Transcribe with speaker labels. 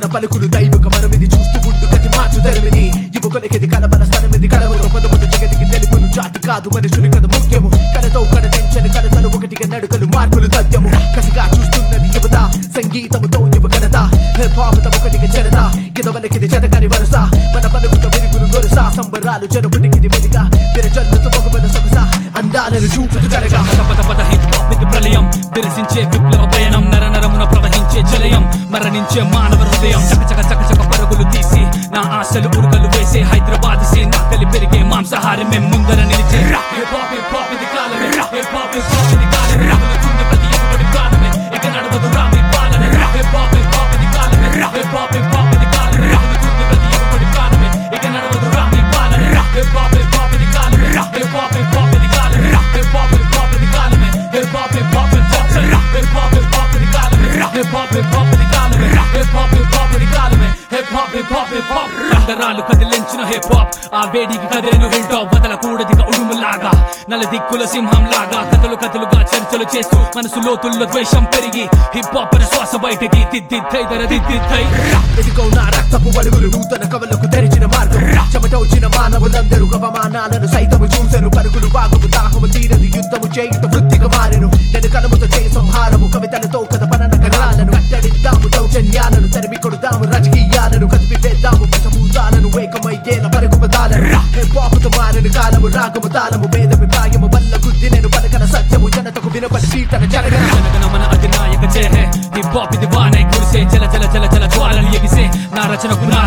Speaker 1: పలుకులు దైవిక మనమిది చూస్తూ ముందు గతి మార్చు తెరమిది యువకులకిది కలబల స్థలమిది కలవలు పదములు జగతికి తెలుపును జాతి కాదు మనుషుని కథ ముఖ్యము కలతో కడ తెంచని కలతలు ఒకటిగా నడుకలు మార్పులు తథ్యము కసిగా చూస్తున్నది యువత సంగీతముతో యువ ఘనత హిప్-హాప్ ఒకటిగా జనత కిదవలకిది జనకని వరుస మన పలుకుతో వెలుగులు గొరుస సంబరాలు జనపుటికిది వెలుగా విరజల్లుతూ మగబల సొగస అందాలను చూపుతూ జరగా
Speaker 2: పద పద హిప్-హాప్ ఇది ప్రళయం విరసించే విప్లవ పయనం నరనరమున ప్రవహించే జలయం మరణించే మానవ హృదయం చకచక చకచక పరుగులు తీసి నా ఆశలు ఉరుకలు వేసే హైదరాబాద్ సీన్ నక్కలి పెరిగే మాంసాహారం మేము ముందర నిలిచే హిప్-హాప్ హిప్-హాప్ ఇది కాలమే హిప్-హాప్ హిప్-హాప్ ఇది కాలమే రగులుతుంది ప్రతి యువకుడి కాలమే ఇక నడవదు రామి పాలన హిప్-హాప్ హిప్-హాప్ ఇది కాలమే హిప్-హాప్ హిప్-హాప్ ఇది కాలమే రగులుతుంది ప్రతి యువకుడి కాలమే ఇక నడవదు రామి పాలన హిప్-హాప్ హిప్-హాప్ ఇది కాలమే హిప్-హాప్ హిప్-హాప్ ఇది కాలమే హిప్-హాప్ హిప్-హాప్ ఇది కాలమే హిప్-హాప్ హిప్-హాప్ ఇది కాలమే హిప్-హాప్ హిప్-హాప్ ఇది కాలమే హిప్-హాప్ హిప్-హాప్ ఇది కాలమే హిప్-హాప్ హిప్-హాప్ ఇది కాలమే హిప్-హాప్ హిప్-హాప్ హిప్-హాప్ కండరాలు కదిలించిన హిప్-హాప్ ఆ వేడికి కదిలేను హిల్ టాప్ వదలకూడదిగా ఉడుములాగా నల దిక్కుల సింహం లాగా కథలుగా చర్చలు చేస్తూ మనసు లోతుల్లో ద్వేషం పెరిగి హిప్-హాప్ శ్వాస బయటికి దిద్దిద్దై
Speaker 1: ఎదుగో నా రక్తపు అడుగులు నూతన కవలకు తెరిచిన మార్గం చెమటొచ్చిన మానవులందరూ అవమానాలను సైతము చూసెను పరుగులు బాగుము దాహము తీరదు యుద్ధము చేయుట వృత్తిగా మారెను నేను కలముతో చేయి సంహారము కవితలతో కథ పనన కరాలను కట్టడిద్దాము దౌర్జన్యాలను తరిమి కొడుదాము రాజకీయాలను కదిపి వేద్దాము పంచభూతాలను ఏకమయ్యేల పరుగు పదాలను హిప్-హాప్తో మారిన కాలము రాగము తాళము భేదభిప్రాయము వల్ల గుద్ది నేను పలకన సత్యము జనతకు వినపడి సీతన జరగన
Speaker 2: మన అధినాయక జయ హిప్-హాప్ ఇది వానై కురిసే జల జల జల జల జ్వాలలు ఎగిసే నా రచనకు